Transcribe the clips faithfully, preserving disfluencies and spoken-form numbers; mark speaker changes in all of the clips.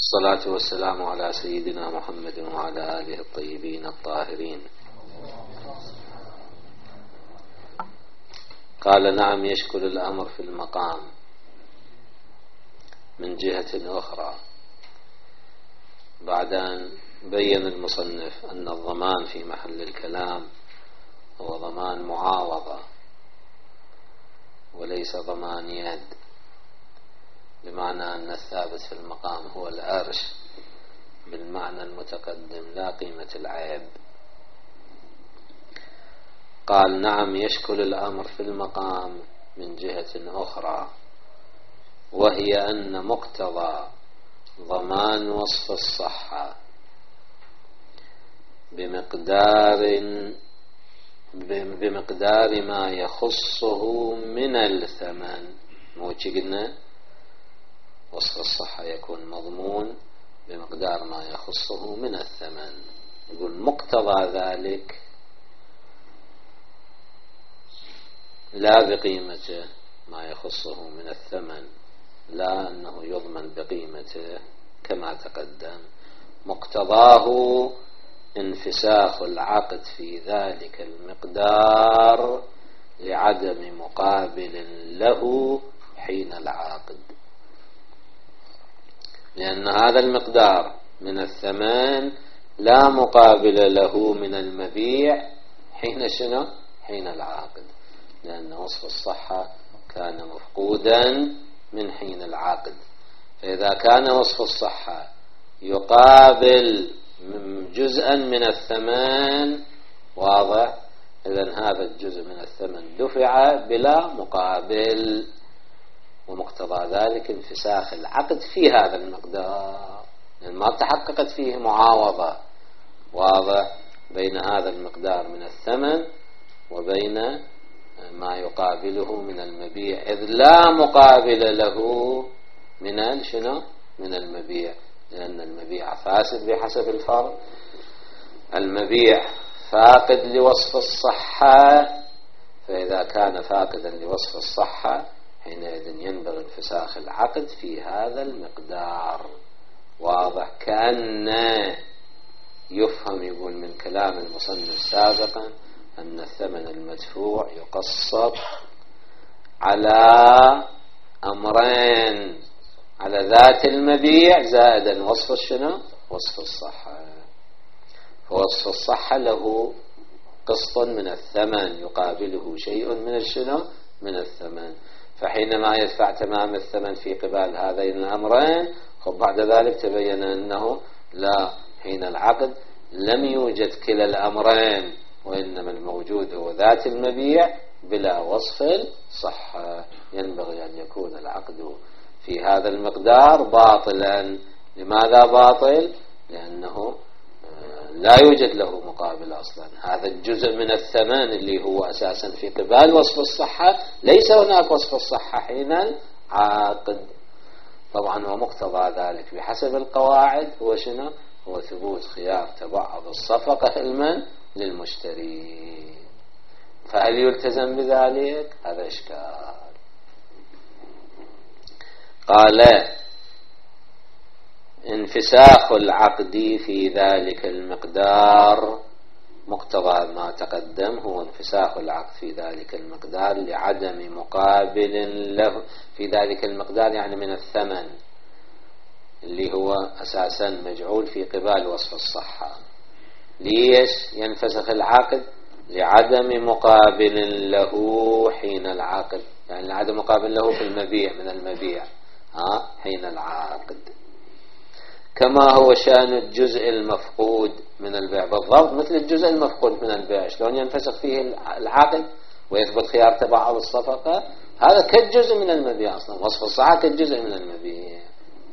Speaker 1: الصلاة والسلام على سيدنا محمد وعلى آله الطيبين الطاهرين. قال: نعم، يشكل الأمر في المقام من جهة أخرى، بعد أن بين المصنف أن الضمان في محل الكلام هو ضمان معاوضة وليس ضمان يد، بمعنى أن الثابت في المقام هو الأرش بالمعنى المتقدم لا قيمة العيب. قال: نعم، يشكل الأمر في المقام من جهة أخرى، وهي أن مقتضى ضمان وصف الصحة بمقدار بمقدار ما يخصه من الثمن. مو قلنا وصف الصحة يكون مضمون بمقدار ما يخصه من الثمن. يقول مقتضى ذلك لا بقيمته ما يخصه من الثمن، لا أنه يضمن بقيمته كما تقدم. مقتضاه انفساخ العقد في ذلك المقدار لعدم مقابل له حين العقد، لأن هذا المقدار من الثمن لا مقابل له من المبيع حين شنو؟ حين العقد، لأن وصف الصحة كان مفقودا من حين العقد. فإذا كان وصف الصحة يقابل جزءا من الثمن، واضح، إذن هذا الجزء من الثمن دفع بلا مقابل، ومقتضى ذلك انفساخ العقد في هذا المقدار، لأن ما تحققت فيه معاوضة، واضح، بين هذا المقدار من الثمن وبين ما يقابله من المبيع، إذ لا مقابل له من شنو؟ من المبيع، لأن المبيع فاسد بحسب الفرض، المبيع فاقد لوصف الصحة، فإذا كان فاقدا لوصف الصحة حينئذ ينبغي انفساخ العقد في هذا المقدار. واضح، كأن يفهم، يقول من كلام المصنف سابقا أن الثمن المدفوع يقسط على أمرين، على ذات المبيع زائدا وصف شنو؟ وصف الصحة. فوصف الصحة له قسط من الثمن يقابله شيء من الشنو؟ من الثمن، فحينما يدفع تمام الثمن في قبال هذين الأمرين، بعد ذلك تبين أنه لا، حين العقد لم يوجد كلا الأمرين، وإنما الموجود هو ذات المبيع بلا وصف الصحة. ينبغي أن يكون العقد في هذا المقدار باطلا. لماذا باطل؟ لأنه لا يوجد له مقابل أصلا. هذا الجزء من الثمن اللي هو أساسا في قبال وصف الصحة، ليس هناك وصف الصحة حين العقد. طبعا ومقتضى ذلك بحسب القواعد هو شنو؟ هو ثبوت خيار تبعض الصفقة المن للمشتري. فهل يلتزم بذلك؟ هذا إشكال. قال: انفساخ العقد في ذلك المقدار، مقتضى ما تقدم هو انفساخ العقد في ذلك المقدار لعدم مقابل له في ذلك المقدار، يعني من الثمن اللي هو أساسا مجعول في قبال وصف الصحة. ليش ينفسخ العقد؟ لعدم مقابل له حين العقد، يعني لعدم مقابل له في المبيع من المبيع ها حين العقد، كما هو شأن الجزء المفقود من البيع. بالضبط مثل الجزء المفقود من البيع، شلون ينفسخ فيه العقد ويثبت خيار تبعض الصفقة؟ هذا كالجزء من المبيع أصلا، وصف الصحة كالجزء من المبيع.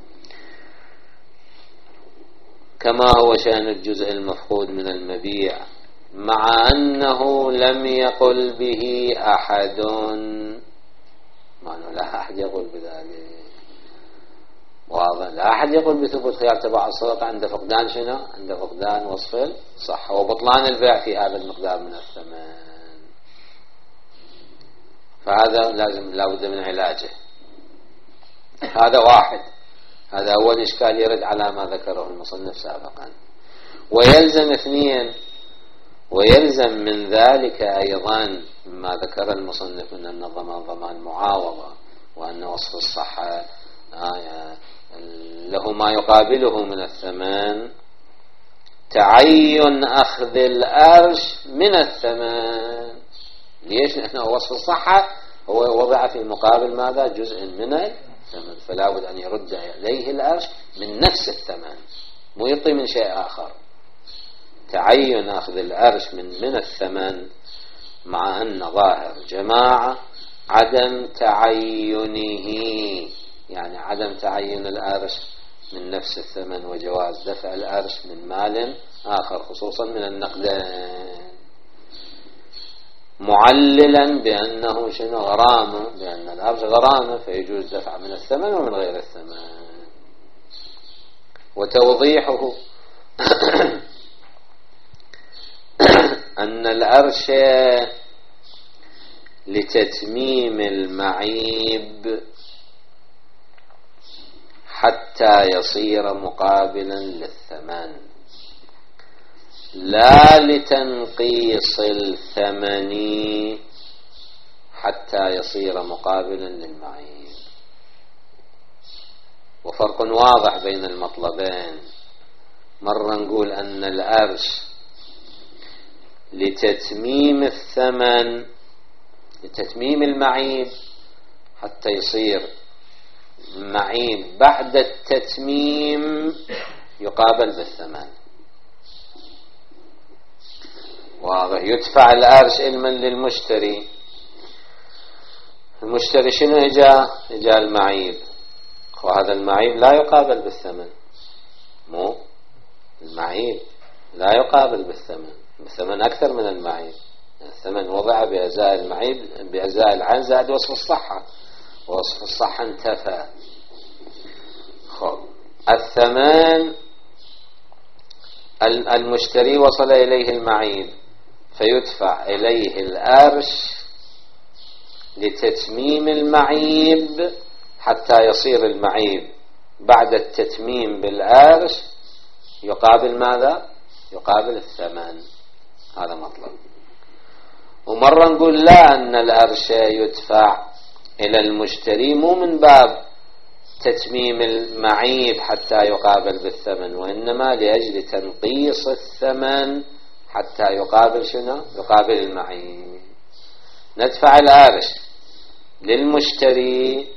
Speaker 1: كما هو شأن الجزء المفقود من المبيع، مع أنه لم يقل به أحد، معنى لا أحد يقول بذلك، واضح، لا أحد يقول بثبوت خيار تبع الصفقة عند فقدان شنو؟ عند فقدان وصف الصحة وبطلان البيع في هذا المقدار من الثمن. فهذا لازم لابد من علاجه. هذا واحد. هذا أول إشكال يرد على ما ذكره المصنف سابقا. ويلزم اثنين، ويلزم من ذلك أيضا ما ذكر المصنف من أن الضمان ضمان معاوضة، وأن وصف الصحة له ما يقابله من الثمن، تعين أخذ الأرش من الثمن. ليش؟ لأنه وصف الصحة هو وضع في المقابل ماذا؟ جزء من الثمن، فلا بد أن يرد إليه الأرش من نفس الثمن، مو يعطي من شيء آخر. تعين أخذ الأرش من من الثمن، مع أن ظاهر جماعة عدم تعينه، يعني عدم تعين الأرش من نفس الثمن، وجواز دفع الأرش من مال آخر خصوصا من النقدين، معللا بأنه شنو؟ غرامة، بأن الأرش غرامة فيجوز دفع من الثمن ومن غير الثمن. وتوضيحه أن الأرش لتتميم المعيب حتى يصير مقابلا للثمن، لا لتنقيص الثمن حتى يصير مقابلا للمعيب. وفرق واضح بين المطلبين. مرة نقول أن الأرش لتتميم الثمن، لتتميم المعيب حتى يصير معيب بعد التتميم يقابل بالثمن. واضح؟ يدفع الأرش علما للمشتري، المشتري شنو إجا؟ إجا المعيب، وهذا المعيب لا يقابل بالثمن، مو المعيب لا يقابل بالثمن، الثمن أكثر من المعيب، الثمن وضع بأزاء المعيب بأزاء العين زائد وصف الصحة، وصف الصحة انتفى. خب الثمن المشتري وصل إليه المعيب فيدفع إليه الأرش لتتميم المعيب حتى يصير المعيب بعد التتميم بالأرش يقابل ماذا؟ يقابل الثمن. هذا مطلب. ومرة نقول لا، أن الأرش يدفع إلى المشتري مو من باب تتميم المعيب حتى يقابل بالثمن، وإنما لأجل تنقيص الثمن حتى يقابل شنو؟ يقابل المعيب. ندفع الأرش للمشتري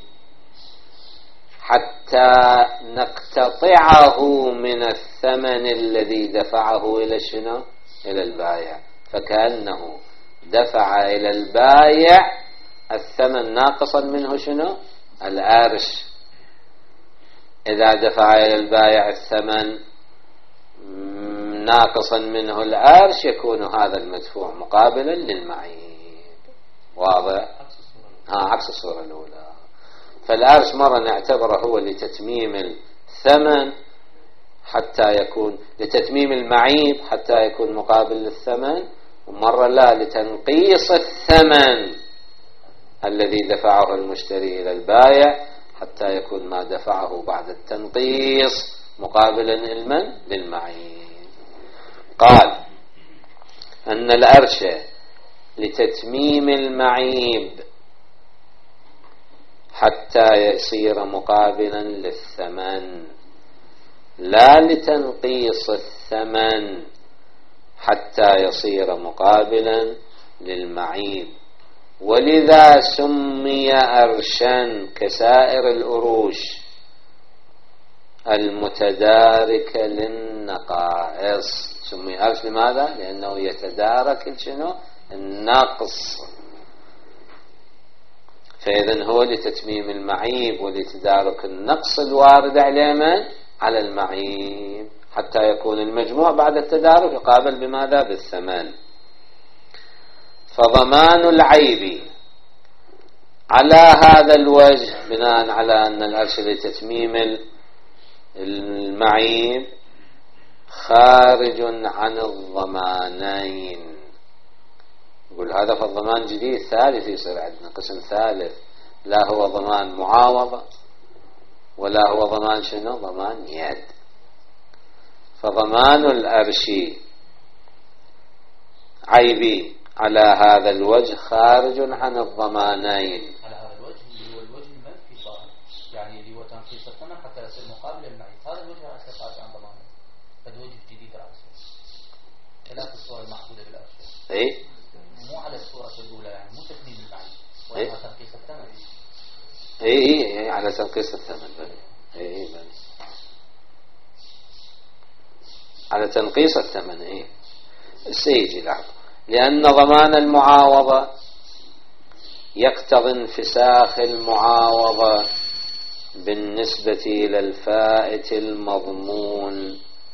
Speaker 1: حتى نقتطعه من الثمن الذي دفعه إلى شنو؟ إلى البائع، فكأنه دفع إلى البائع الثمن ناقصا منه شنو؟ الأرش. إذا دفع إلى البائع الثمن ناقصا منه الأرش يكون هذا المدفوع مقابلا للمعيب. واضح؟ ها عكس الصورة الأولى. فالأرش مرة نعتبره هو لتتميم الثمن حتى يكون لتتميم المعيب حتى يكون مقابل للثمن، ومرة لا، لتنقيص الثمن الذي دفعه المشتري إلى البائع حتى يكون ما دفعه بعد التنقيص مقابلا لمن؟ للمعيب. قال أن الأرش لتتميم المعيب حتى يصير مقابلا للثمن، لا لتنقيص الثمن حتى يصير مقابلا للمعيب. ولذا سمي أرشا كسائر الأروش المتداركة للنقائص. سمي أرش لماذا؟ لأنه يتدارك شنو؟ النقص. فإذن هو لتتميم المعيب ولتدارك النقص الوارد على من؟ على المعيب، حتى يكون المجموع بعد التدارك يقابل بماذا؟ بالثمن. فضمان العيب على هذا الوجه بناء على أن الأرش لتتميم المعيب خارج عن الضمانين. يقول هذا فالضمان جديد ثالث يصير عندنا قسم ثالث، لا هو ضمان معاوضة ولا هو ضمان شنو؟ ضمان يد. فضمان الأرش عيبي على هذا الوجه خارج عن الضمانين.
Speaker 2: على هذا الوجه اللي هو الوجه المنفي صار، يعني اللي هو تنقيص الثمن حتى يصير مقابل المعيب، هذا الوجه راح خارج عن ضمانه. هذا وجه جديد راح يصير خلاف الصورة المعقودة بالأرش.
Speaker 1: اي
Speaker 2: مو على الصورة الأولى، يعني مو تكميل المعيب ولا تنقيص الثمن.
Speaker 1: اي اي على تنقيص الثمن. اي اي على تنقيص الثمن. اي سيجي لحظة. لأن ضمان المعاوضة يقتضي انفساخ المعاوضة بالنسبة إلى الفائت المضمون.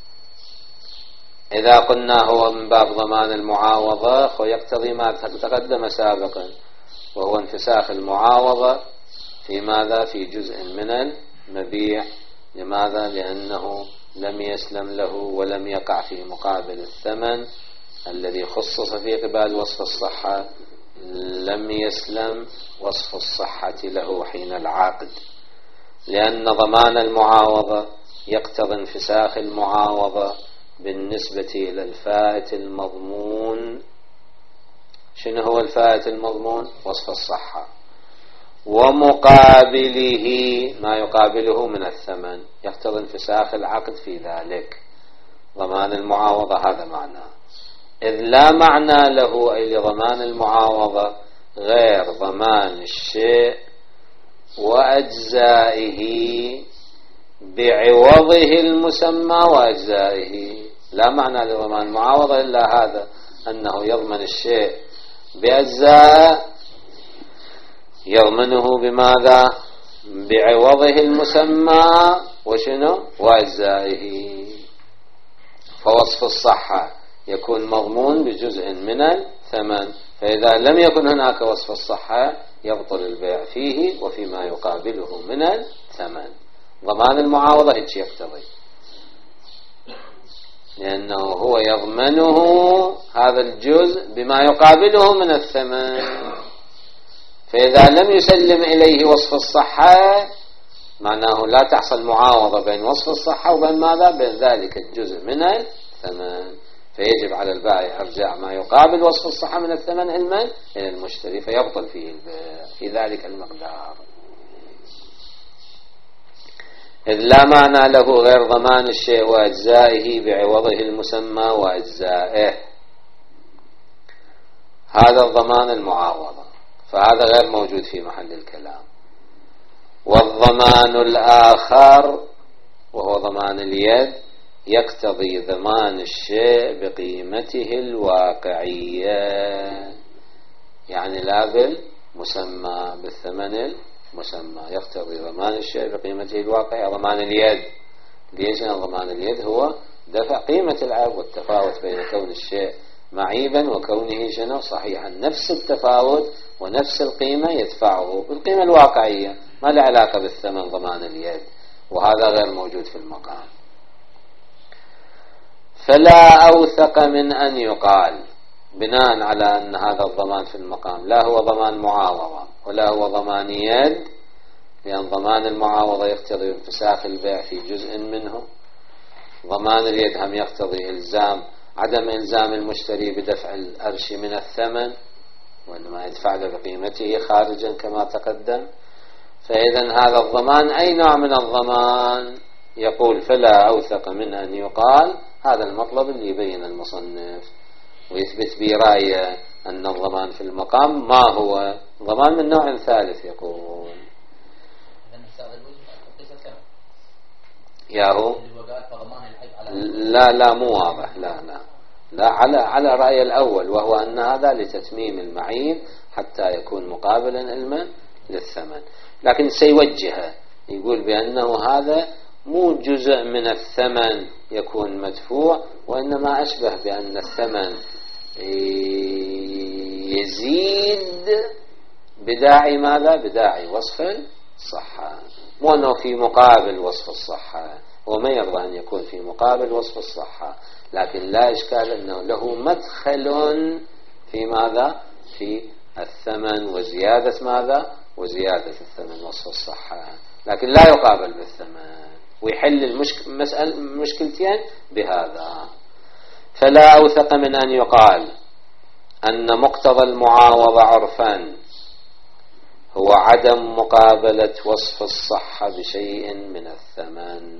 Speaker 1: إذا قلنا هو من باب ضمان المعاوضة فيقتضي ما تقدم سابقا، وهو انفساخ المعاوضة في ماذا؟ في جزء من المبيع. لماذا؟ لأنه لم يسلم له ولم يقع في مقابل الثمن الذي خصص في قبال وصف الصحة، لم يسلم وصف الصحة له حين العقد. لأن ضمان المعاوضة يقتضي انفساخ المعاوضة بالنسبة إلى الفائت المضمون. شنو هو الفائت المضمون؟ وصف الصحة، ومقابله ما يقابله من الثمن، يقتضي انفساخ العقد في ذلك. ضمان المعاوضة هذا معناه. إذ لا معنى له أي لضمان المعاوضة غير ضمان الشيء وأجزائه بعوضه المسمى وأجزائه. لا معنى لضمان المعاوضة إلا هذا، أنه يضمن الشيء بأجزاء، يضمنه بماذا؟ بعوضه المسمى وشنو؟ وأجزائه. فوصف الصحة يكون مضمون بجزء من الثمن، فإذا لم يكن هناك وصف الصحة يبطل البيع فيه وفيما يقابله من الثمن. ضمان المعاوضة هيك يقتضي، لأنه هو يضمنه هذا الجزء بما يقابله من الثمن. فإذا لم يسلم إليه وصف الصحة معناه لا تحصل معاوضة بين وصف الصحة وبين ماذا؟ بين ذلك الجزء من الثمن. فيجب على البائع إرجاع ما يقابل وصف الصحة من الثمن علما إلى المشتري، فيبطل فيه البيع في ذلك المقدار. إذ لا معنى له غير ضمان الشيء وأجزائه بعوضه المسمى وأجزائه. هذا الضمان المعاوضة، فهذا غير موجود في محل الكلام. والضمان الآخر وهو ضمان اليد يقتضي ضمان الشيء بقيمته الواقعية، يعني لا بالمسمى، بالثمن المسمى. يقتضي ضمان الشيء بقيمته الواقعية. ضمان اليد ليش؟ ضمان اليد هو دفع قيمة العيب والتفاوت بين كون الشيء معيبا وكونه شنو صحيحا، نفس التفاوت ونفس القيمة يدفعه بالقيمة الواقعية، ما له علاقة بالثمن. ضمان اليد، وهذا غير موجود في المقام. فلا أوثق من أن يقال بناء على أن هذا الضمان في المقام لا هو ضمان معاوضة ولا هو ضمان يد، لأن ضمان المعاوضة يقتضي انفساخ البيع في جزء منه. ضمان اليد هم يقتضي إلزام عدم إلزام المشتري بدفع الأرش من الثمن، وإنما يدفع له بقيمته خارجا كما تقدم. فإذا هذا الضمان أي نوع من الضمان؟ يقول فلا أوثق من أن يقال. هذا المطلب اللي يبين المصنف ويثبت برأيه أن الضمان في المقام ما هو ضمان من نوع ثالث. يقول ياهو لا لا مو واضح، لا لا لا على على رأي الأول، وهو أن هذا لتتميم المعيب حتى يكون مقابلا علما للثمن. لكن سيوجهه يقول بأنه هذا مو جزء من الثمن يكون مدفوع، وإنما أشبه بأن الثمن يزيد بداعي ماذا؟ بداعي وصف الصحة، مو أنه في مقابل وصف الصحة. هو ما يرضى أن يكون في مقابل وصف الصحة، لكن لا إشكال أنه له مدخل في ماذا؟ في الثمن وزيادة ماذا؟ وزيادة الثمن وصف الصحة. لكن لا يقابل بالثمن، ويحل المشك... مسألة مشكلتين بهذا. فلا أوثق من أن يقال أن مقتضى المعاوضة عرفا هو عدم مقابلة وصف الصحة بشيء من الثمن.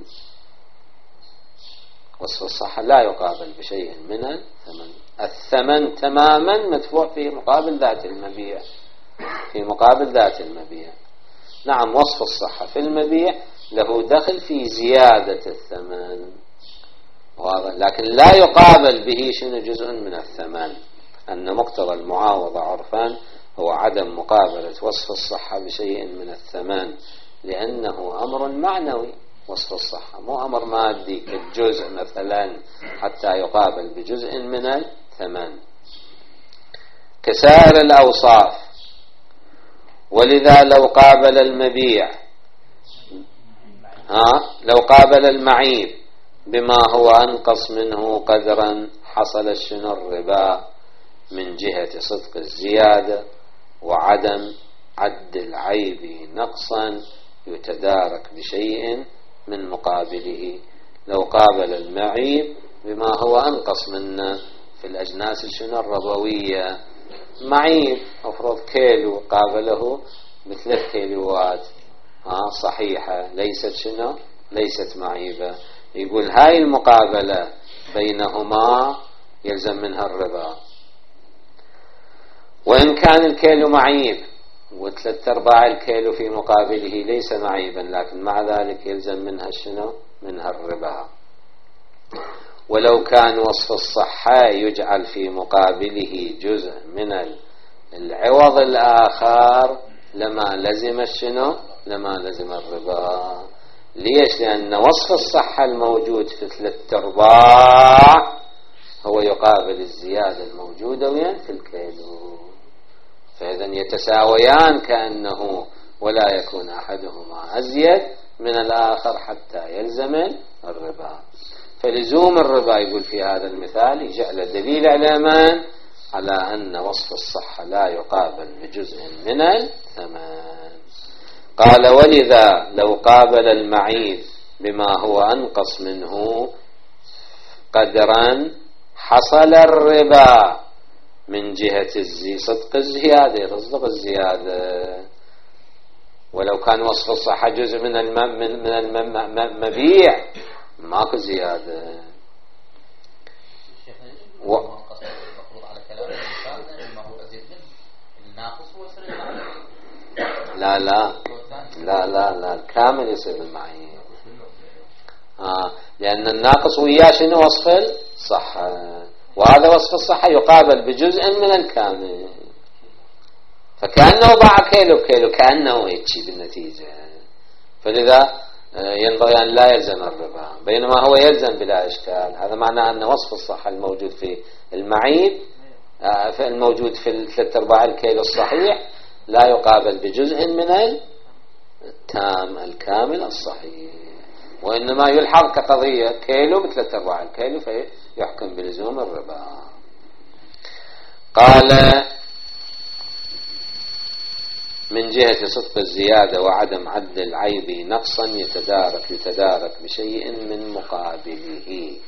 Speaker 1: وصف الصحة لا يقابل بشيء من الثمن، الثمن تماما مدفوع في مقابل ذات المبيع، في مقابل ذات المبيع. نعم وصف الصحة في المبيع له دخل في زيادة الثمن، لكن لا يقابل به شنو جزء من الثمن. أن مقتضى المعاوضة عرفان هو عدم مقابلة وصف الصحة بشيء من الثمن، لأنه أمر معنوي. وصف الصحة مو أمر مادي كالجزء مثلا حتى يقابل بجزء من الثمن كسائر الأوصاف. ولذا لو قابل المبيع ها لو قابل المعيب بما هو أنقص منه قدرا حصل شنو الربا من جهة صدق الزيادة وعدم عد العيب نقصا يتدارك بشيء من مقابله. لو قابل المعيب بما هو أنقص منه في الأجناس شنو الربوية، معيب أفرض كيلو قابله بثلاث كيلوات ها صحيحة ليست شنو ليست معيبة، يقول هاي المقابلة بينهما يلزم منها الربا. وإن كان الكيلو معيب وثلاث أرباع الكيلو في مقابله ليس معيبا، لكن مع ذلك يلزم منها شنو منها الربا. ولو كان وصف الصحة يجعل في مقابله جزء من العوض الآخر لما لزم الشنو لما لزم الربا. ليش؟ لأن وصف الصحة الموجود في ثلاث أرباع هو يقابل الزيادة الموجودة وين في الكيلو، فإذا يتساويان كأنه ولا يكون أحدهما أزيد من الآخر حتى يلزم الربا. فلزوم الربا يقول في هذا المثال يجعل دليل على من؟ على أن وصف الصحة لا يقابل بجزء من الثمن. قال ولذا لو قابل المعيب بما هو أنقص منه قدرا حصل الربا من جهة الزي صدق الزيادة يصدق الزيادة. ولو كان وصف الصحة جزء من الم من المبيع ماكو زيادة. و... لا لا لا لا لا الكامل يصير المعين آه لأن الناقص وياه شنو وصف الصحة، وهذا وصف الصحة يقابل بجزء من الكامل، فكأنه باع كيلو بكيلو كأنه هيك بالنتيجة. فلذا ينبغي أن لا يلزم الربا، بينما هو يلزم بلا إشكال. هذا معناه أن وصف الصحة الموجود في المعيب في الموجود في الثلاث أرباع الكيلو الصحيح لا يقابل بجزء من التام الكامل الصحيح، وإنما يلحظ كقضية كيلو بثلاث أرباع الكيلو فيحكم بلزوم الربا. قال من جهة صدق الزيادة وعدم عد العيب نقصا يتدارك يتدارك بشيء من مقابله.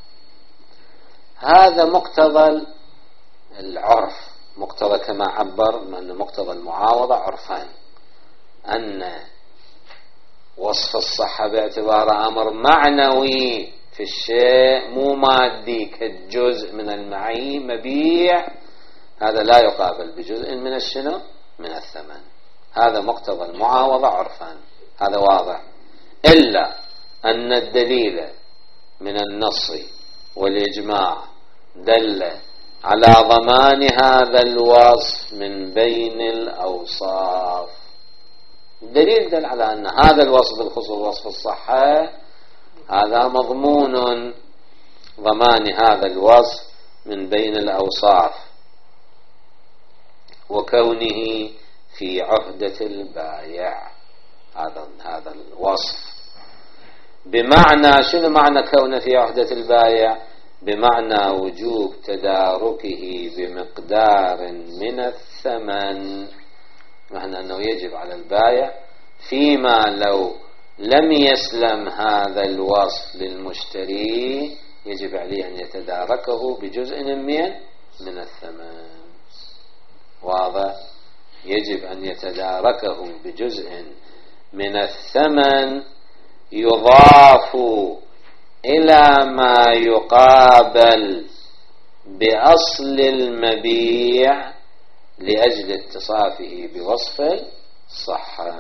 Speaker 1: هذا مقتضى العرف، مقتضى كما عبر أن مقتضى المعاوضة عرفان، أن وصف الصحة باعتبار أمر معنوي في الشيء مو مادي كالجزء من المعي مبيع، هذا لا يقابل بجزء من الشنو من الثمن. هذا مقتضى المعاوضة عرفان، هذا واضح. إلا أن الدليل من النص والإجماع دل على ضمان هذا الوصف من بين الأوصاف. الدليل دل على أن هذا الوصف بالخصوص وصف الصحة هذا مضمون ضمان هذا الوصف من بين الأوصاف وكونه في عهدة البائع. هذا هذا الوصف بمعنى شنو معنى كونه في عهدة البائع؟ بمعنى وجوب تداركه بمقدار من الثمن، معنى أنه يجب على البائع فيما لو لم يسلم هذا الوصف للمشتري يجب عليه أن يتداركه بجزء من من الثمن. واضح؟ يجب أن يتداركه بجزء من الثمن يضاف إلى ما يقابل بأصل المبيع لأجل اتصافه بوصف الصحة.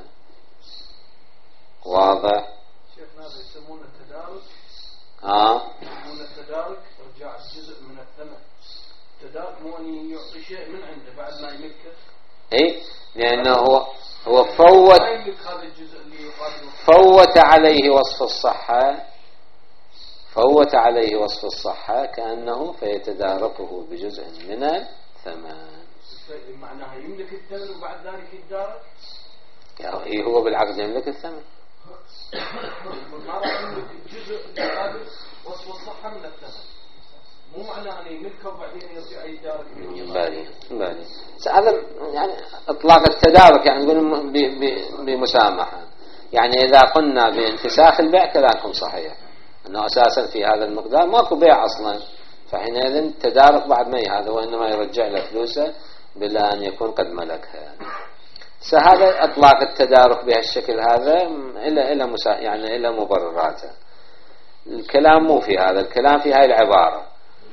Speaker 1: واضح؟
Speaker 3: شيخنا هذا يسمونه التدارك.
Speaker 1: اه
Speaker 3: يسمونه التدارك رجع جزء من الثمن. التدارك مو أن يعطي شيء من عنده بعد ما يملكه.
Speaker 1: اي لأنه هو هو فوت
Speaker 3: هذا الجزء اللي يقابله
Speaker 1: فوت عليه وصف الصحة فوت عليه وصف الصحة كأنه فيتداركه بجزء من الثمن.
Speaker 3: معناها يملك الثمن وبعد ذلك يتدارك.
Speaker 1: يعني هو بالعقد يملك الثمن.
Speaker 3: ما راح يملك الجزء يقابل وصف الصحة من الثمن. مو معناه أن يملكه وبعدين يرجع يتدارك.
Speaker 1: بالي بالي هذا يعني إطلاق التدارك يعني نقول بمسامحة. يعني إذا قلنا بانفساخ البيع كلامكم صحيح أنه أساسا في هذا المقدار ماكو بيع أصلا، فحينئذ التدارك بعد ما هذا وإنما يرجع له فلوسه بلا أن يكون قد ملكها. فهذا إطلاق التدارك بهالشكل هذا إلى إلى مسا يعني إلى مبرراته. الكلام مو في هذا الكلام في هاي العبارة.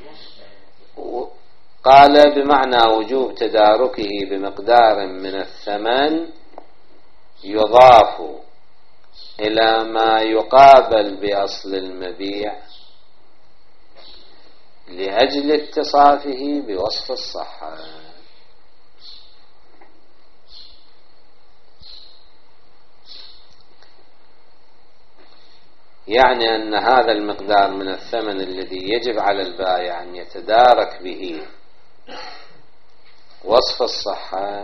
Speaker 1: قال بمعنى وجوب تداركه بمقدار من الثمن يضاف إلى ما يقابل بأصل المبيع لأجل اتصافه بوصف الصحة. يعني أن هذا المقدار من الثمن الذي يجب على البائع أن يتدارك به وصف الصحة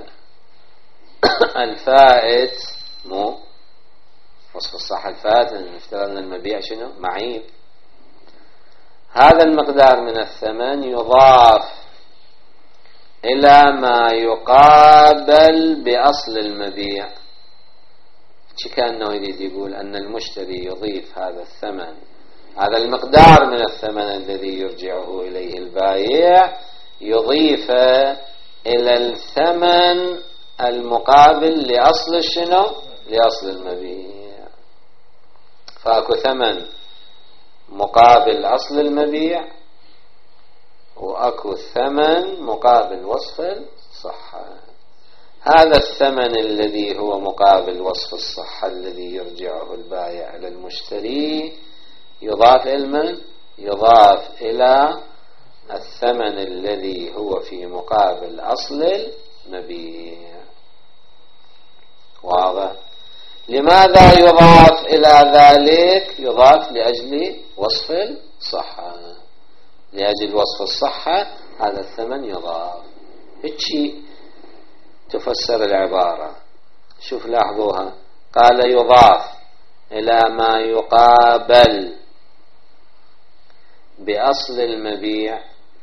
Speaker 1: الفائت مو وصف الصحة الفائت نفترض أن المبيع شنو معيب. هذا المقدار من الثمن يضاف إلى ما يقابل بأصل المبيع. كأنه يريد يقول أن المشتري يضيف هذا الثمن هذا المقدار من الثمن الذي يرجعه إليه البائع يضيف إلى الثمن المقابل لأصل شنو لأصل المبيع. فأكو ثمن مقابل أصل المبيع وأكو ثمن مقابل وصف الصحة. هذا الثمن الذي هو مقابل وصف الصحة الذي يرجعه البائع إلى المشتري يضاف إلى من؟ يضاف إلى الثمن الذي هو في مقابل أصل المبيع. واضح؟ لماذا يضاف إلى ذلك؟ يضاف لأجل وصف الصحة. لأجل وصف الصحة هذا الثمن يضاف. هيك تفسر العبارة. شوف لاحظوها. قال يضاف إلى ما يقابل بأصل المبيع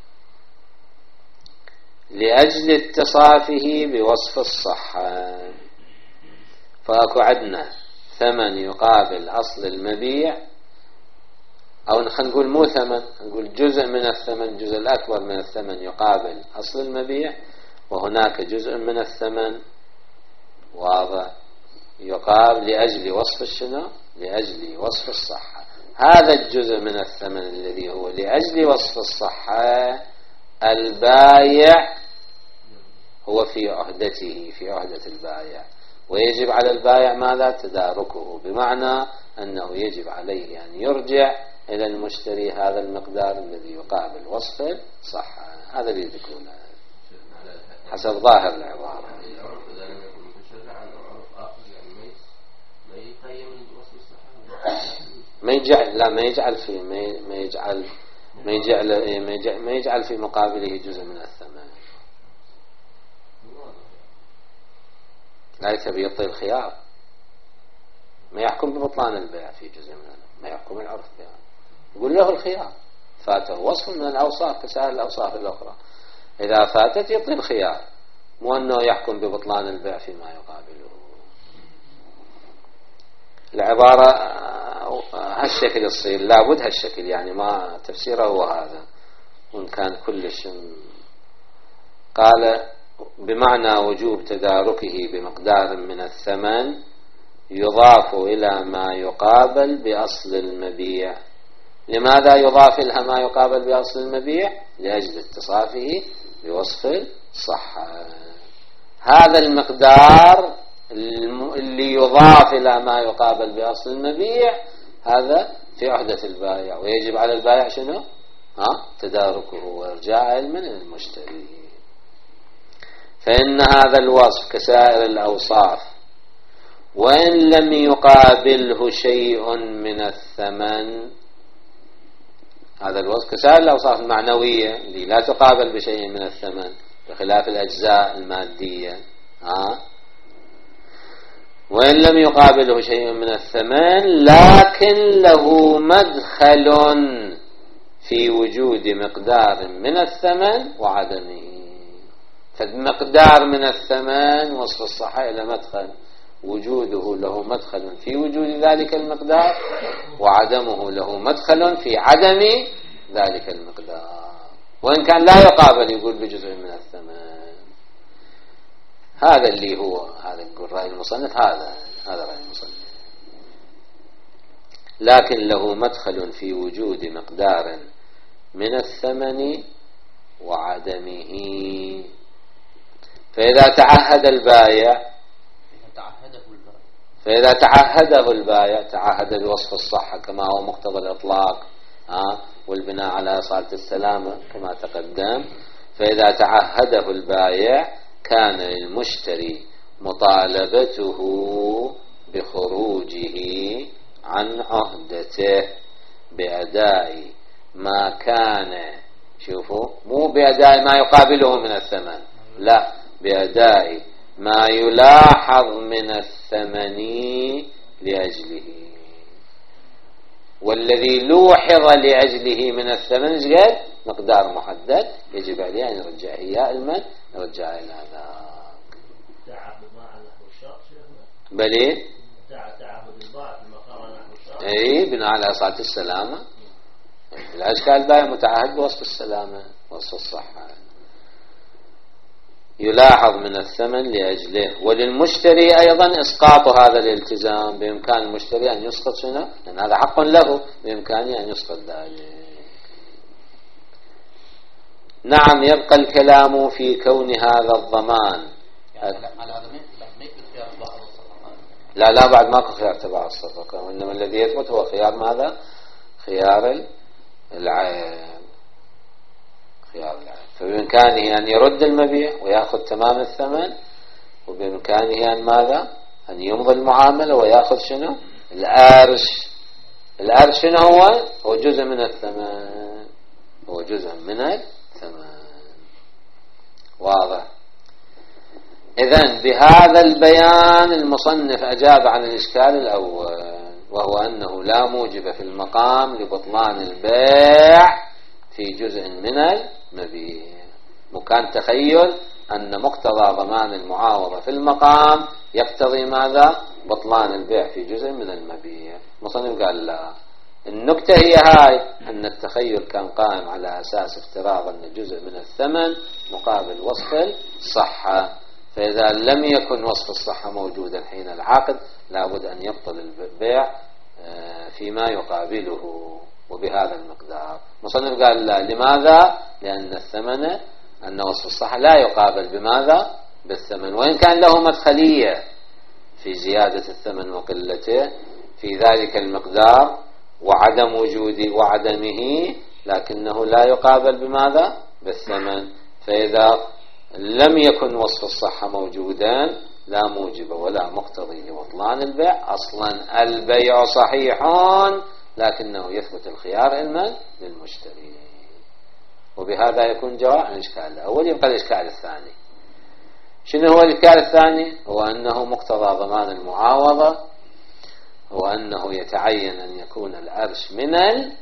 Speaker 1: لأجل اتصافه بوصف الصحة. فأكو عندنا ثمن يقابل أصل المبيع أو خلينا نقول مو ثمن نقول جزء من الثمن الجزء الأكبر من الثمن يقابل أصل المبيع وهناك جزء من الثمن واضح يقابل لأجل وصف الشنو لأجل وصف الصحة. هذا الجزء من الثمن الذي هو لأجل وصف الصحة البايع هو في عهدته في عهدة البايع ويجب على البايع ماذا تداركه بمعنى أنه يجب عليه أن يرجع إلى المشتري هذا المقدار الذي يقابل وصف الصحة. هذا اللي يذكرونه حسب ظاهر العبارة. ما يجعل لا ما يجعل في ما يجعل ما يجعل ما يجعل, ما يجعل في مقابله جزء من الثمن. لا يتبي يعطي الخيار ما يحكم ببطلان البيع في جزء منه ما يحكم العرف بها يقول له الخيار فاته وصف من الأوصاف كسائر الأوصاف الأخرى إذا فاتت يعطي الخيار مو أنه يحكم ببطلان البيع فيما يقابله. العبارة هالشكل يصير، لابد هالشكل، يعني ما تفسيره هو هذا. وإن كان كلش قال بمعنى وجوب تداركه بمقدار من الثمن يضاف إلى ما يقابل بأصل المبيع. لماذا يضاف إلى ما يقابل بأصل المبيع؟ لأجل اتصافه بوصف الصحة. هذا المقدار اللي يضاف إلى ما يقابل بأصل المبيع هذا في عهدة البائع، ويجب على البائع شنو؟ ها؟ تداركه وإرجاع علما للمشتري. فإن هذا الوصف كسائر الأوصاف وإن لم يقابله شيء من الثمن، هذا الوصف كسائر الأوصاف المعنوية اللي لا تقابل بشيء من الثمن بخلاف الأجزاء المادية، ها؟ وإن لم يقابله شيء من الثمن لكن له مدخل في وجود مقدار من الثمن وعدمه. فالمقدار من الثمن وصف الصحة إلى مدخل، وجوده له مدخل في وجود ذلك المقدار، وعدمه له مدخل في عدم ذلك المقدار، وإن كان لا يقابل يقول بجزء من الثمن. هذا اللي هو هذا يقول رأي المصنف، هذا هذا رأي المصنف. لكن له مدخل في وجود مقدار من الثمن وعدمه. فإذا تعهد البائع فإذا تعهده البائع تعهد بوصف الصحة كما هو مقتضى الإطلاق، ها، والبناء على أصالة السلامة كما تقدم. فإذا تعهده البائع كان للمشتري مطالبته بخروجه عن عهدته بأداء ما كان، شوفوا، مو بأداء ما يقابله من الثمن، لا، بأداء ما يلاحظ من الثمن لأجله. والذي لوحظ لأجله من الثمن جد مقدار محدد يجب عليه أن يرجع إياه المن يرجع إلى ذاك.
Speaker 4: تعهد ما له الشرط
Speaker 1: بلي
Speaker 4: تعهد البائع في المقام له الشرط،
Speaker 1: اي بناء على أصالة السلامة. الأشكال البائع متعهد بوصف السلامة وصف الصحة، يلاحظ من الثمن لأجله. وللمشتري أيضا إسقاط هذا الالتزام، بإمكان المشتري أن يسقط شنو؟ لأن هذا حق له، بإمكانه أن يسقط ذلك. نعم، يبقى الكلام في كون هذا الضمان. لا لا بعد ماكو خيار تبع الصفقة، وإنما الذي يثبت هو خيار ماذا؟ خيار العين، خيار العين. فبإمكانه أن يرد المبيع ويأخذ تمام الثمن، وبإمكانه أن ماذا؟ أن يمضي المعاملة ويأخذ شنو؟ الأرش. الأرش شنو هو؟ هو جزء من الثمن، هو جزء من الثمن. واضح؟ إذن بهذا البيان المصنف أجاب عن الإشكال الأول، وهو أنه لا موجب في المقام لبطلان البيع في جزء من المبيع. وكان تخيل أن مقتضى ضمان المعاوضة في المقام يقتضي ماذا؟ بطلان البيع في جزء من المبيع. المصنف قال لا، النكتة هي هاي، أن التخيل كان قائم على أساس افتراض أن جزء من الثمن مقابل وصف الصحة. فإذا لم يكن وصف الصحة موجودا حين العقد لابد أن يبطل البيع فيما يقابله وبهذا المقدار. مصنف قال لا، لماذا؟ لأن الثمن، أن وصف الصحة لا يقابل بماذا؟ بالثمن، وإن كان له مدخلية في زيادة الثمن وقلته في ذلك المقدار وعدم وجود وعدمه، لكنه لا يقابل بماذا؟ بالثمن. فإذا لم يكن وصف الصحة موجودا لا موجب ولا مقتضي لبطلان البيع. أصلا البيع صحيح لكنه يثبت الخيار علما للمشتري. وبهذا يكون جواب عن الإشكال الأول. يبقى الإشكال الثاني. شنو هو الإشكال الثاني؟ هو أنه مقتضى ضمان المعاوضة هو أنه يتعين أن يكون الأرش من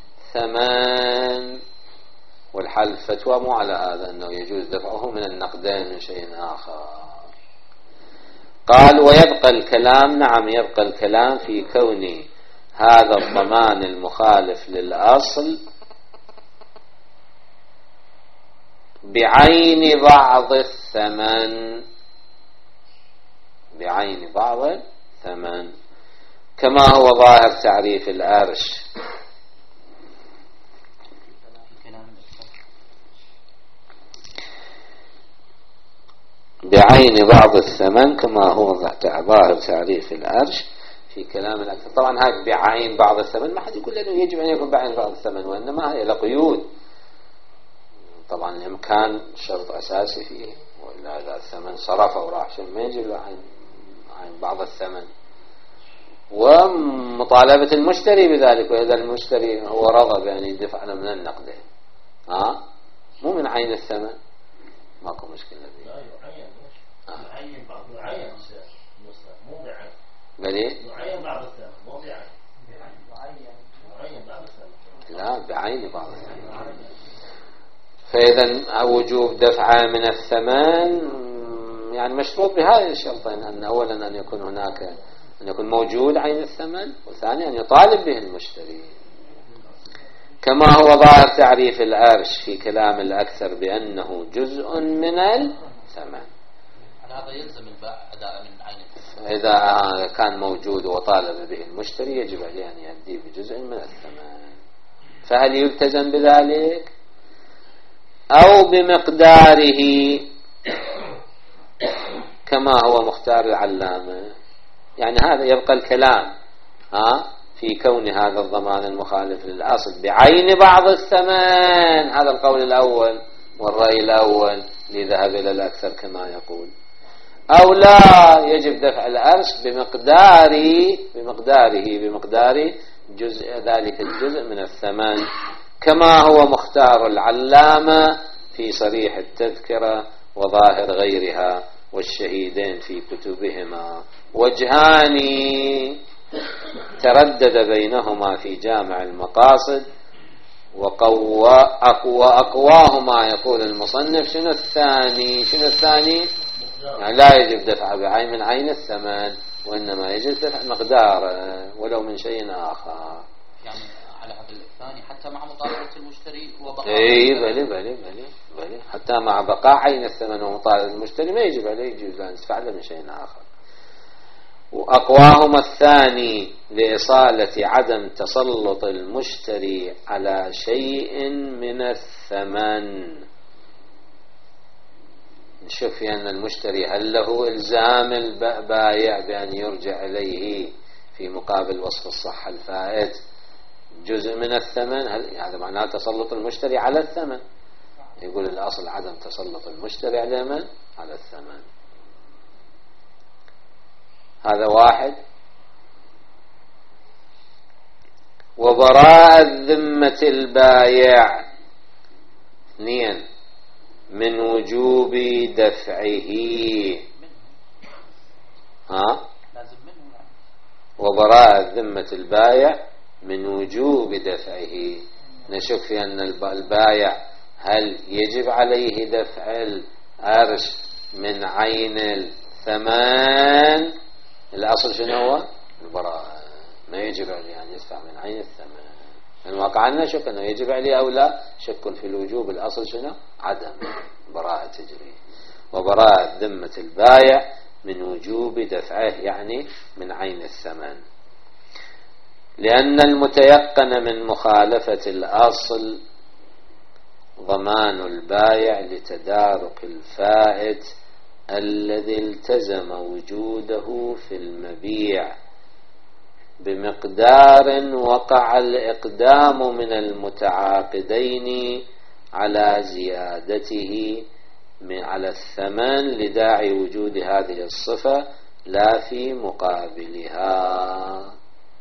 Speaker 1: الثمن، والحل فتوى مو على هذا، أنه يجوز دفعه من النقدين من شيء آخر. قال ويبقى الكلام، نعم يبقى الكلام في كون هذا الضمان المخالف للأصل بعين بعض الثمن، بعين بعض الثمن كما هو ظاهر تعريف الأرش. بعين بعض الثمن كما هو ظاهر تعريف الأرش في كلام الأكثر. طبعا هاي بعين بعض الثمن ما حد يقول أنه يجب أن يكون بعين بعض الثمن، وإنما هي لقيود. طبعا الإمكان شرط أساسي فيه، وإلا إذا الثمن صرف أو راح شيء ما يجب عين عين بعض الثمن. ومطالبة المشتري بذلك، وإذا المشتري هو رغب يعني يدفع من النقد ها مو من عين الثمن ماكو مشكلة فيه.
Speaker 4: لا يعين يعين بعض يعين مو بعين،
Speaker 1: بل
Speaker 4: يعين بعض الثمن مو بعين، يعين بعض الثمن
Speaker 1: لا بعين بعض الثمن. فإذا وجوب دفع من الثمن يعني مشروط بهذه الشرطين، أن أولا أن يكون هناك أن يكون موجود عين الثمن، وثانيا أن يطالب به المشتري. كما هو ظاهر تعريف الأرش في كلام الأكثر بأنه جزء من الثمن.
Speaker 2: هذا يلزم البائع أداء من عين الثمن.
Speaker 1: إذا كان موجود وطالب به المشتري يجب عليه أن يأدي بجزء من الثمن. فهل يلتزم بذلك أو بمقداره كما هو مختار العلامة؟ يعني هذا يبقى الكلام ها في كون هذا الضمان المخالف للأصل بعين بعض الثمن، هذا القول الأول والرأي الأول لذهب إلى الأكثر كما يقول، أو لا يجب دفع الأرش بمقداره بمقداره بمقدار جزء ذلك الجزء من الثمن كما هو مختار العلامة في صريح التذكرة وظاهر غيرها والشهيدين في كتبهما. وجهان تردد بينهما في جامع المقاصد، وقوى أقوى أقواهما يقول المصنف شنو الثاني شنو الثاني يعني لا يجب دفع بعين من عين الثمن، وإنما يجب دفع مقداره ولو من شيء آخر.
Speaker 2: يعني على هذا الثاني حتى مع مطالبة المشتري وبقاء
Speaker 1: اي بلي بلي بلي بلي حتى مع بقاء عين الثمن ومطالبة المشتري ما يجب عليه يجوز أن يدفع له من شيء آخر. وأقواهما الثاني لإصالة عدم تسلط المشتري على شيء من الثمن. نشوف أن المشتري هل له إلزام البائع بأن يرجع إليه في مقابل وصف الصحة الفائت جزء من الثمن؟ هل هذا يعني معناه تسلط المشتري على الثمن؟ يقول الأصل عدم تسلط المشتري على من؟ على الثمن. هذا واحد. وبراء ذمة البائع اثنين من وجوب دفعه ها وبراء ذمة البائع من وجوب دفعه. نشوف في أن البائع هل يجب عليه دفع الأرش من عين الثمن؟ الأصل شنو هو؟ البراءة، ما يجب عليه أن يدفع من عين الثمن. الواقع عندنا شك أنه يجب عليه أو لا، شك في الوجوب. الأصل شنو؟ عدم براءة تجري. وبراءة ذمة البائع من وجوب دفعه يعني من عين الثمن، لأن المتيقن من مخالفة الأصل ضمان البائع لتدارك الفائت الذي التزم وجوده في المبيع بمقدار وقع الإقدام من المتعاقدين على زيادته من على الثمن لداعي وجود هذه الصفة لا في مقابلها.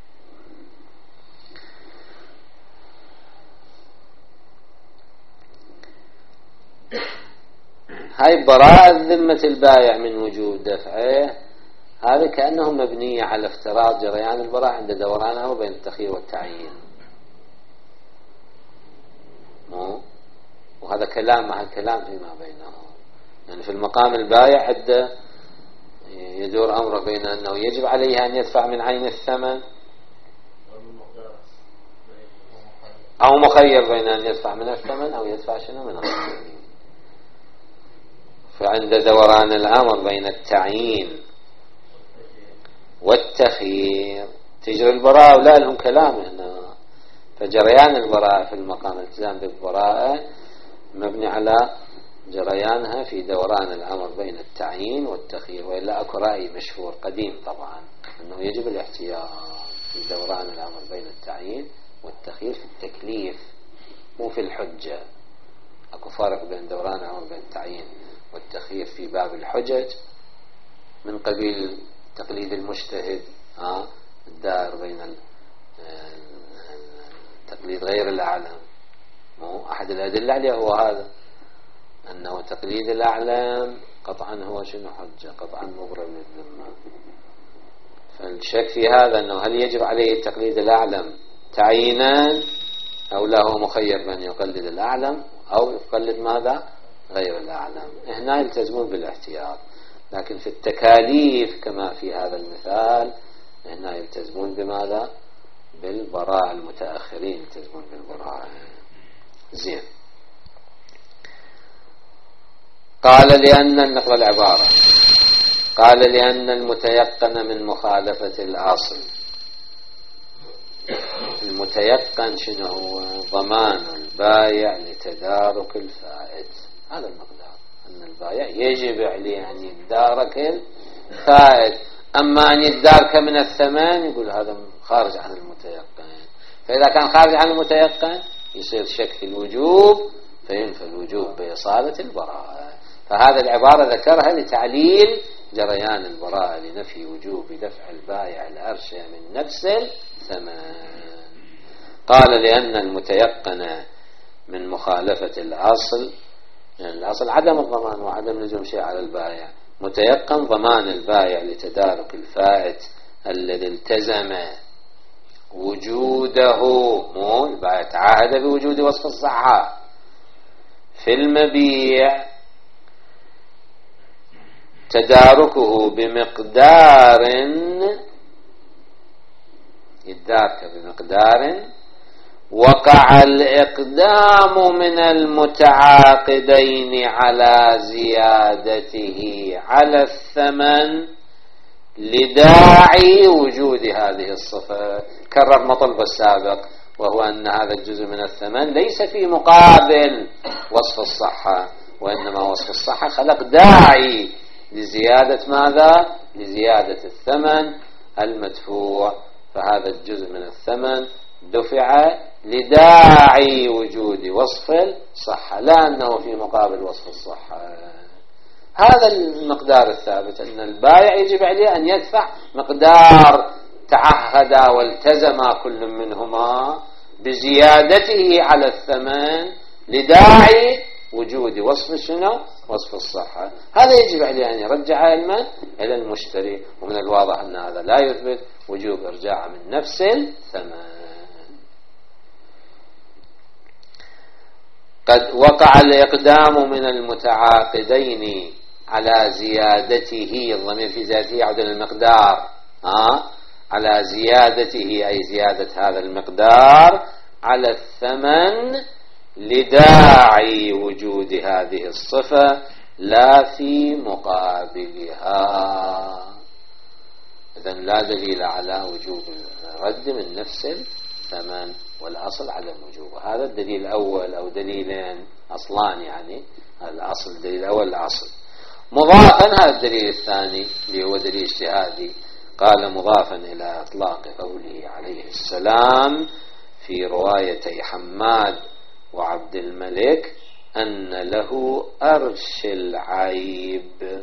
Speaker 1: هاي براءة ذمة البائع من وجود دفعه، هذا كأنه مبنية على افتراض جريان البراءة عند دورانها بين التخيير والتعيين. مو وهذا كلام مع الكلام فيما بينهم. يعني في المقام البائع عدة يدور أمره بين أنه يجب عليه أن يدفع من عين الثمن أو مخير بين أن يدفع من الثمن أو يدفع شنو من الثمن. فعند دوران الأمر بين التعيين والتخيير تجري البراءة ولا لهم كلام هنا. فجريان البراءة في المقام الالتزام بالبراءة مبني على جريانها في دوران الأمر بين التعيين والتخيير. وإلا أكو رأي مشهور قديم طبعا أنه يجب الاحتياط في دوران الأمر بين التعيين والتخيير في التكليف مو في الحجة. أكو فرق بين دوران الأمر بين التعيين والتخيير في باب الحجج من قبيل تقليد المجتهد ها الدائر بين تقليد غير الأعلم. مو أحد الأدلة عليه هو هذا أنه تقليد الأعلم قطعا هو شنو حجة قطعا مبرر للذمة. فالشك في هذا أنه هل يجب عليه تقليد الأعلم تعيينا أو له مخير بأن يقلد الأعلم أو يقلد ماذا غير الأعلم. هنا يلتزمون بالاحتياط. لكن في التكاليف كما في هذا المثال هنا يلتزمون بماذا بالبراءة. المتأخرين يلتزمون بالبراءة. زين. قال لأن النقل العبارة قال لأن المتيقن من مخالفة الأصل. المتيقن شنو هو؟ ضمان البايع لتدارك الفائت. هذا المقدار أن البايع يجب عليه أن يتدارك الفائت. أما أن يتدارك من الثمن يقول هذا خارج عن المتيقن. فإذا كان خارج عن المتيقن يصير شك في الوجوب فينفى الوجوب بإصالة البراءة. فهذا العبارة ذكرها لتعليل جريان البراءة لنفي وجوب دفع البائع الأرشة من نفس الثمن. قال لأن المتيقن من مخالفة الأصل يعني الأصل عدم الضمان وعدم لزوم شيء على البائع. متيقن ضمان البائع لتدارك الفائت الذي التزم وجوده مو البائع تعهد بوجود وصف الصحة في المبيع تداركه بمقدار يدارك بمقدار وقع الإقدام من المتعاقدين على زيادته على الثمن لداعي وجود هذه الصفة. كرر مطلب السابق وهو أن هذا الجزء من الثمن ليس في مقابل وصف الصحة وإنما وصف الصحة خلق داعي لزيادة ماذا؟ لزيادة الثمن المدفوع. فهذا الجزء من الثمن دفع لداعي وجود وصف الصحة لا أنه في مقابل وصف الصحة. هذا المقدار الثابت أن البائع يجب عليه أن يدفع مقدار تعهد والتزم كل منهما بزيادته على الثمن لداعي وجود وصف شنو؟ وصف الصحة. هذا يجب عليه أن يرجع علما إلى المشتري. ومن الواضح أن هذا لا يثبت وجوب إرجاع من نفس الثمن. قد وقع الإقدام من المتعاقدين على زيادته. الضمير في زيادته يعود إلى المقدار آه؟ على زيادته أي زيادة هذا المقدار على الثمن لداعي وجود هذه الصفة لا في مقابلها. إذن لا دليل على وجوب الرد من نفس الثمن والأصل عدم وجوبه. هذا الدليل الأول أو دليلين أصلان يعني الأصل الدليل الأول الأصل. مضافا هذا الدليل الثاني اللي هو دليل اجتهادي. قال مضافا إلى إطلاق قوله عليه السلام في روايتي حماد وعبد الملك أن له أرش العيب.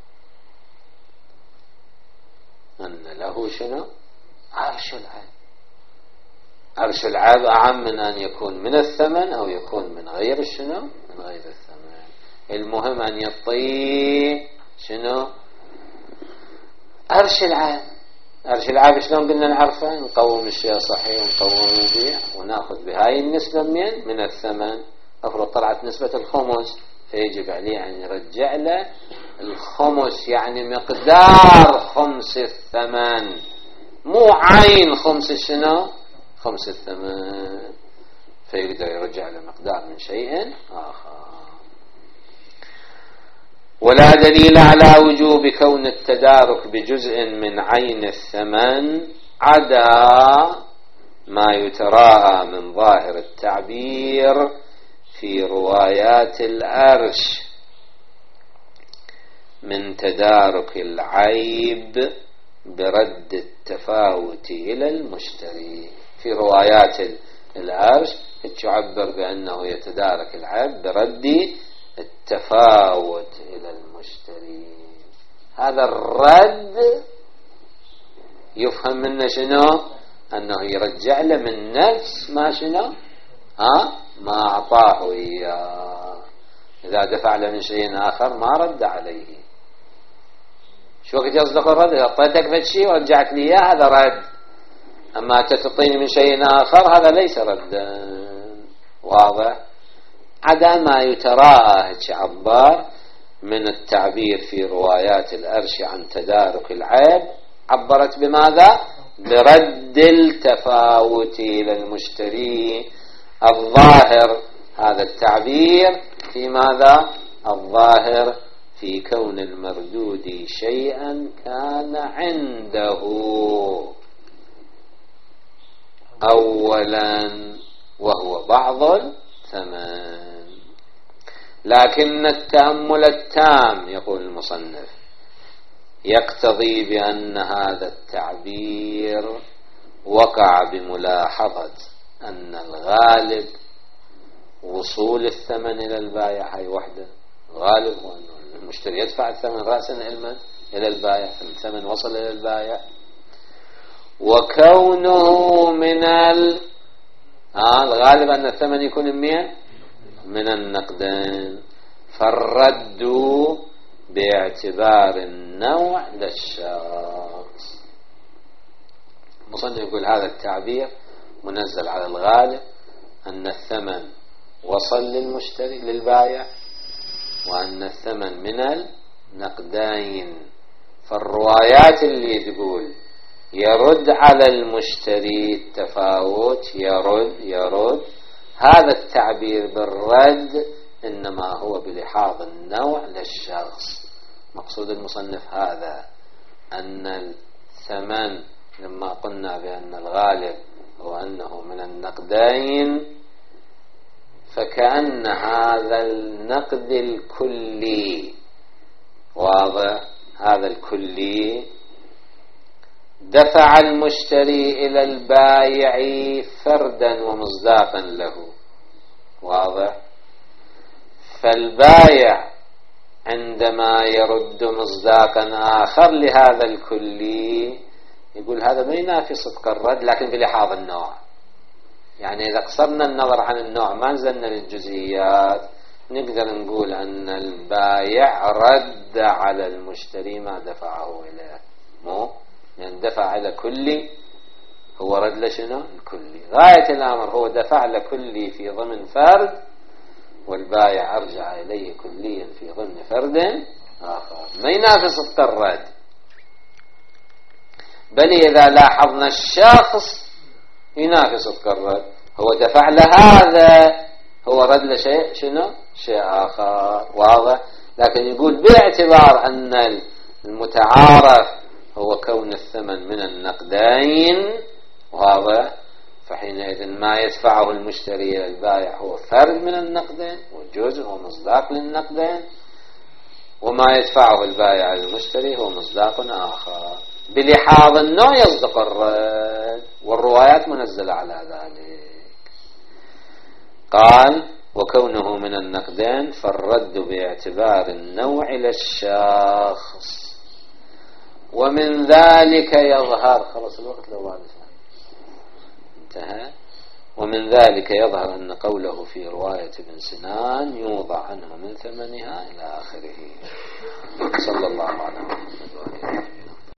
Speaker 1: أن له شنو؟ أرش العيب. أرش العيب أعم من أن يكون من الثمن أو يكون من غير الشنو؟ من غير الثمن. المهم أن يطيع شنو؟ أرش العيب. أرش العيب شلون قلنا نعرفه؟ نقوم الشيء صحيح ونقوم البيع ونأخذ بهاي النسبة من من الثمن. أفرض طلعت نسبة الخمس فيجب عليه أن يرجع له الخمس، يعني مقدار خمس الثمن، مو عين خمس شنو خمس الثمن، فيقدر يرجع له مقدار من شيء آخر. ولا دليل على وجوب كون التدارك بجزء من عين الثمن عدا ما يتراءى من ظاهر التعبير في روايات الأرش من تدارك العيب برد التفاوت إلى المشتري. في روايات الأرش تعبر بأنه يتدارك العيب برد التفاوت إلى المشتري. هذا الرد يفهم منه شنو؟ أنه يرجع له من نفس ما شنو ها ما أعطاه إياه. إذا دفع له من شيء آخر ما رد عليه. شو وقت يصدق الرد؟ إذا أعطيتك فد شيء ورجعت لي إياه هذا رد، أما تعطيني من شيء آخر هذا ليس ردا. واضح؟ عدا ما يتراءى عبار من التعبير في روايات الأرش عن تدارك العيب، عبرت بماذا؟ برد التفاوت إلى المشتري. الظاهر هذا التعبير في ماذا؟ الظاهر في كون المردود شيئا كان عنده أولا وهو بعض الثمن. لكن التأمل التام يقول المصنف يقتضي بأن هذا التعبير وقع بملاحظة أن الغالب وصول الثمن إلى البائع. هاي وحده الغالب هو أن المشتري يدفع الثمن رأسا علما إلى البائع، الثمن وصل إلى البائع. وكونه من ال... آه الغالب أن الثمن يكون من من النقدين، فالرد باعتبار النوع للشخص. مصنف يقول هذا التعبير منزل على الغالب أن الثمن وصل للمشتري للبائع وأن الثمن من النقدين. فالروايات اللي تقول يرد على المشتري التفاوت يرد يرد هذا التعبير بالرد إنما هو بلحاظ النوع للشخص. مقصود المصنف هذا أن الثمن لما قلنا بأن الغالب هو أنه من النقدين، فكأن هذا النقد الكلي واضح، هذا الكلي دفع المشتري إلى البائع فردا ومصداقا له. واضح؟ فالبائع عندما يرد مصداقا آخر لهذا الكلي يقول هذا ما ينافي صدق الرد لكن بلحاظ النوع. يعني إذا قصرنا النظر عن النوع ما نزلنا للجزئيات نقدر نقول أن البائع رد على المشتري ما دفعه إليه، مو لأن دفع إلى كلي هو رد لشنو الكلي. غاية الأمر هو دفع لكلي في ضمن فرد والبائع أرجع إليه كليا في ضمن فرد آخر، ما ينافي صدق الرد. بل إذا لاحظنا الشخص ينافي صدق الرد، هو دفع لهذا هو رد لشيء شنو شيء آخر. واضح؟ لكن يقول باعتبار أن المتعارف هو كون الثمن من النقدين. واضح؟ فحينئذ ما يدفعه المشتري إلى البائع هو فرد من النقدين وجزء ومصداق للنقدين، وما يدفعه البائع المشتري هو مصداق آخر. بلحاظ النوع يصدق الرد، والروايات منزلة على ذلك. قال وكونه من النقدين فالرد باعتبار النوع للشخص. ومن ذلك يظهر خلاص الوقت لو بعد انتهى. ومن ذلك يظهر أن قوله في رواية ابن سنان يوضع عنه من ثمنها إلى آخره. صلى الله عليه وسلم.